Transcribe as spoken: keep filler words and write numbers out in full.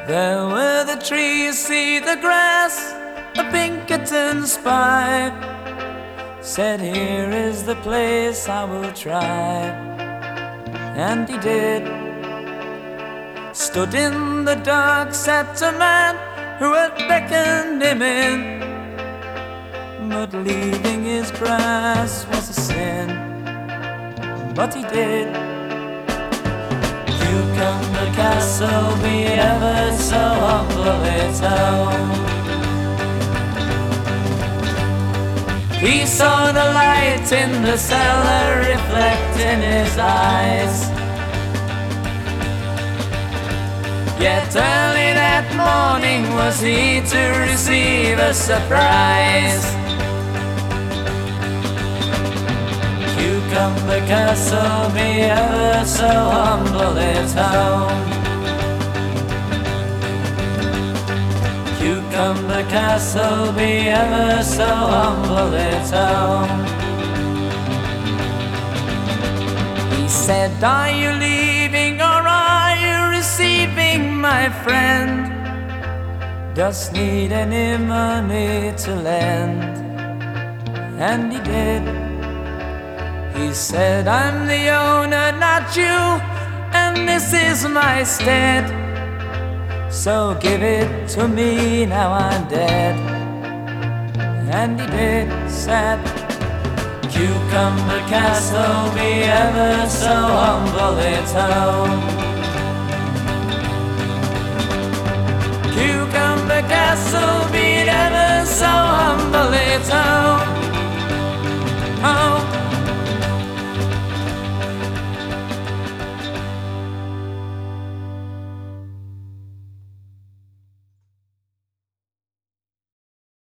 There were the trees, see the grass, a Pinkerton spy. Said, here is the place I will try. And he did. Stood in the dark, sat a man who had beckoned him in. But leaving his grass was a sin. But he did. Cucumber Castle, be ever so humble its home. He saw the light in the cellar reflect in his eyes. Yet early that morning was he to receive a surprise. Cucumber Castle, be ever so humble its home. Cucumber Castle, be ever so humble its home. He said, are you leaving or are you receiving, my friend? Dost need any money to lend? And he did. He said, I'm the owner, not you, and this is my stead. So give it to me, now I'm dead. And he did. Said, Cucumber Castle, be ever so humble its home. Cucumber Castle, be ever so humble its home.